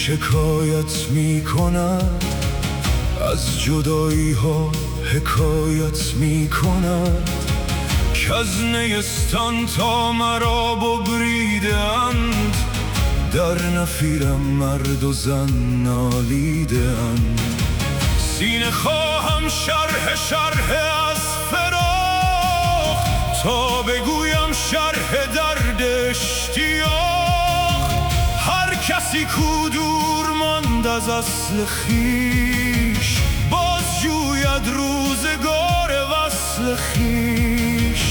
شکایت می کند، از جدایی ها حکایت می کند، که از نیستان تا مرا ببریدند، در نفیرم مرد و زن نالیدند. سینه خواهم شرح از فراق، تا بگویم شرح درد اشتیاق. هر کسی کو دور ماند از اصل خویش، باز جوید روزگار وصل خویش.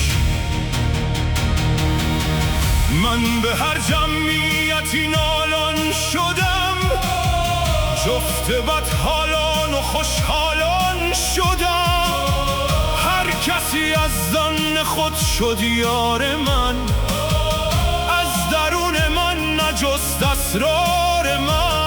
من به هر جمعیتی نالان شدم، جفت بدحالان و خوشحالان شدم. هر کسی از ظن خود شد یار من، از درون من نجست اسرار من.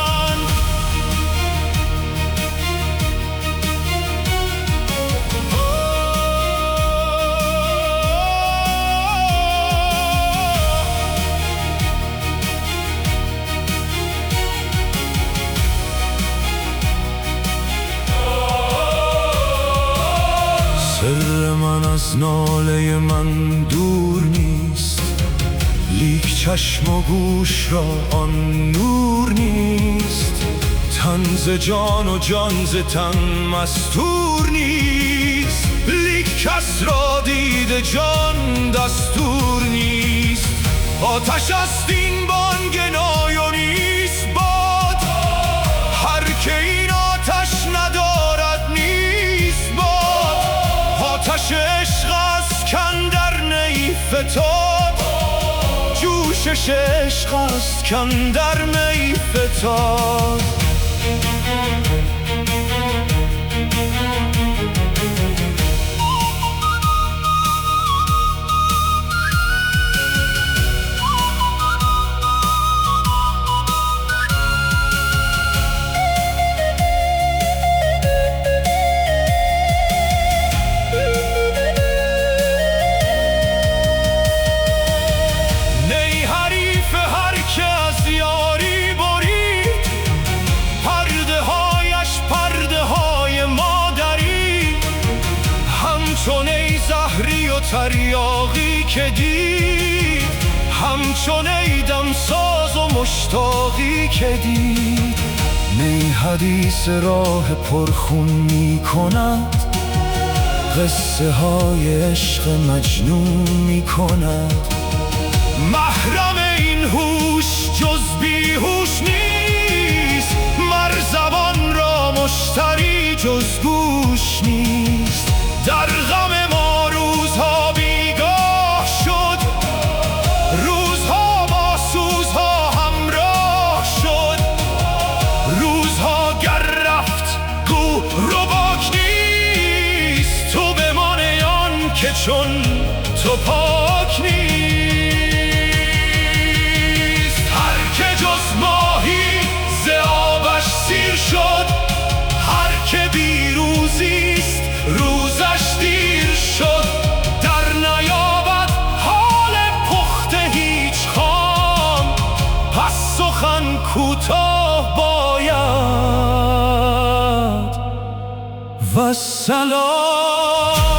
سر من از ناله من دور نیست، لیک چشم و گوش را آن نور نیست. تن ز جان و جان ز تن مستور نیست، لیک کس را دید جان دستور نیست. آتش است این بانگ و نیست باد، هر که این آتش ندارد نیست باد. آتش عشق است کاندر نی فتاد، جوشش عشق است کاندر می فتاد. همچون ای زهری و تریاقی که دید، همچون ای دمساز و مشتاقی که دید. نی حدیث راه پرخون می کند، قصه های عشق مجنون می کند. محرم این هوش جز بیهوش نیست، مر زبان را مشتری جز گوش نیست. در غم ما روزها بیگاه شد، روزها با سوزها همراه شد. روزها گر رفت گو رباک نیست، تو بمان آن که چون تو پاک نیست. هر که جز ماهی ز آبش سیر شد، هر که بی روزیست روزش دیر شد. در نیابد حال پخته هیچ خام، پس سخن کوتاه باید والسلام.